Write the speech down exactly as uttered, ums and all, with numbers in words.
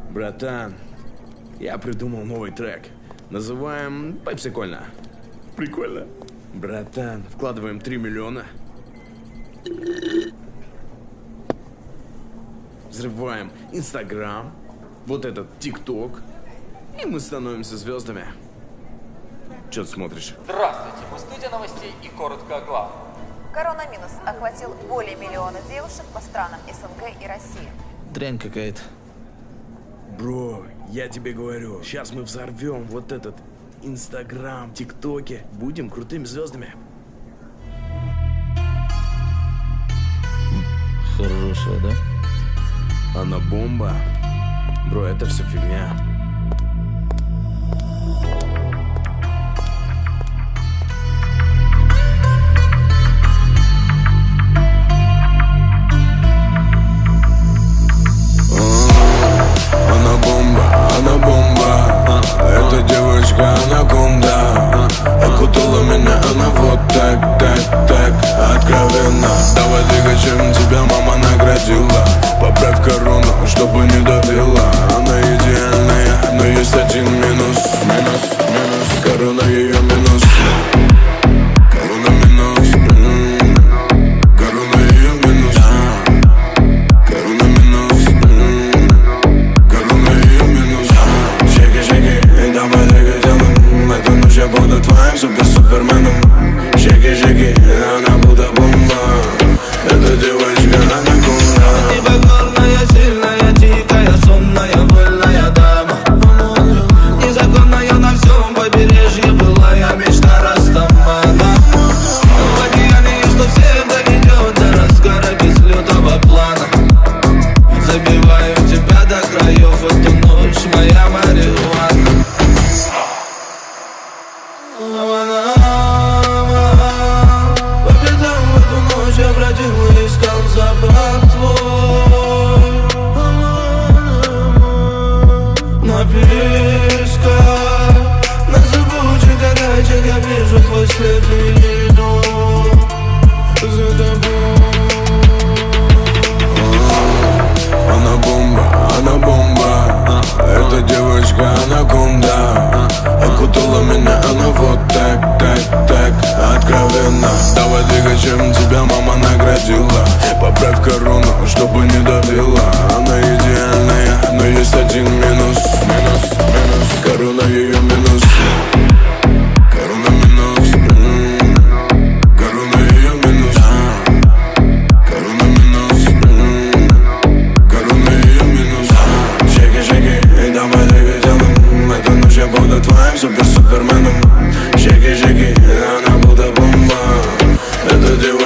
Братан, я придумал новый трек. Называем «Попсикольно». Прикольно. Братан, вкладываем три миллиона. Взрываем Инстаграм, вот этот ТикТок, и мы становимся звездами. Че ты смотришь? Здравствуйте, мы студия новостей и коротко о главном. Коронавирус охватил более миллиона девушек по странам СНГ и России. Дрянь какая-то. Бро, я тебе говорю, сейчас мы взорвем вот этот Инстаграм, ТикТоки, будем крутыми звездами. Хорошая, да? Она бомба. Бро, это все фигня. Она бомба, она бомба. Эта девочка анаконда. Окутала меня она вот так, так, так, откровенно. Давай двигай, чем тебя мама наградила. Поправь корону, чтобы не давила. Она идеальная, но есть один минус. Минус, минус, корона ее минус. Корона минус, м-м. Корона ее минус. Корона минус, м-м. Корона ее минус. Шейки, шейки, и давай двигай телом. Эту ночь я буду твоим супер-суперменом. Шейки, шейки, она будто бомба. Эта девочка анаконда. Непокорная, сильная, дикая, сонная, вольная дама. Незаконная на всем побережье былая мечта Растамана. В океане, что всех доведет до разгара без лютого плана. Забиваю тебя до краев, эту ночь моя марихуана. По пятам в эту ночь я бродил и искал запах твой. На песках, на зыбучих горячек я вижу твой след и иду за тобой. Она бомба, она бомба. Эта девочка анаконда. Окутала меня она вот так, так, так, откровенно. Давай двигай, чем тебя мама наградила. Поправь корону, чтобы не давила. Она идеальная, но есть один минус. Минус, минус, корона ее минус. Корона минус, м-м. Корона ее минус. Корона минус, м-м. Корона ее минус. Шейки, шейки, и давай двигай телом. Эту ночь я буду твоим супер-суперменом. Шейки, шейки, она будто бомба. Эта девочка